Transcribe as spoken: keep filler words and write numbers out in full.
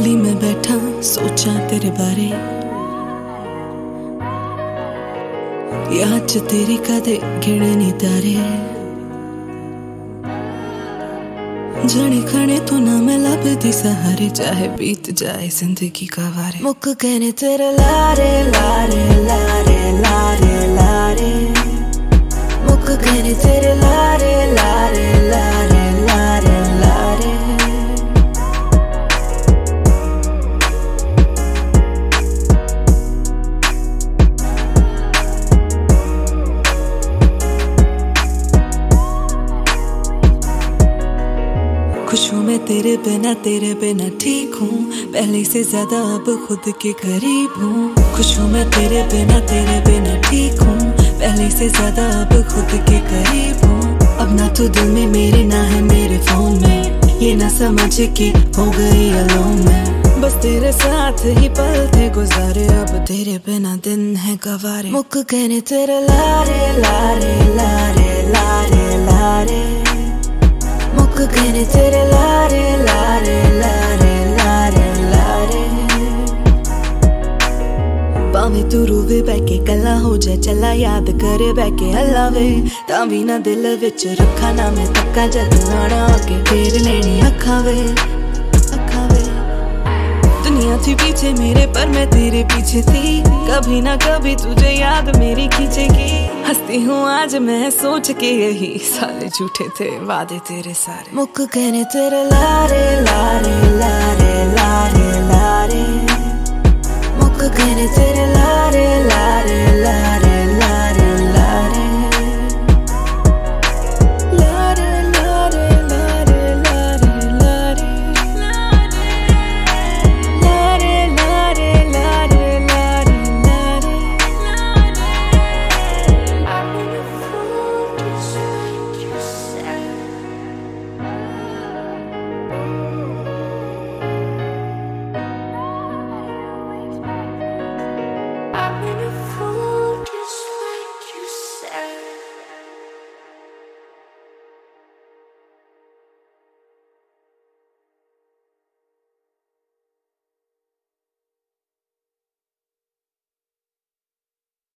गली में बैठा सोचा तेरे बारे, याद च तेरी कदे गिणनी तारे। जने खने तो ना मैं लभदी सहारे, चाहे बीत जाए जिंदगी का वारे। मुक कहने तेरे लारे लारे लारे लारे लारे, मुक कहने तेरे लारे लारे लारे लारे लारे। खुश हूँ मैं तेरे बिना, तेरे बिना ठीक हूँ, पहले से ज्यादा अब खुद के करीब हूँ। खुश हूँ मैं तेरे बिना, तेरे बिना ठीक हूँ, पहले से ज्यादा अब खुद के करीब हूँ। अब ना तो दिल में मेरे, ना है मेरे फोन में, ये ना समझ के हो गई अलोन में। बस तेरे साथ ही पल थे गुजारे, अब तेरे बिना दिन है गवारे। मुक कहने तेरे लारे लारे लारे लारे लारे, मुक कहने तेरे लारे लारे लारे लारे लारे। भावे तू रोवे बैके कला हो जाए चला, याद करे बैके हलावे तां भी ना दिल विच रखा ना मैं तक्का। जद आना आके फेर लेनी अखा वे अखा वे। दुनिया थी पीछे मेरे पर मैं तेरे पीछे थी, कभी ना कभी तुझे याद मेरी खींचेगी। हंसती हूँ आज मैं सोच के, यही सारे झूठे थे वादे तेरे सारे। मुक कहने तेरे लारे लारे लारे लारे लारे, मुक कहने तेरे लारे लारे।